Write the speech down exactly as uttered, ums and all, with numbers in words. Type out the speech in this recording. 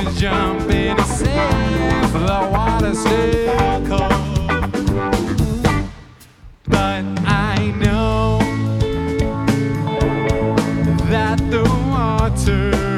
jump in and save the water still cold. But I know that the water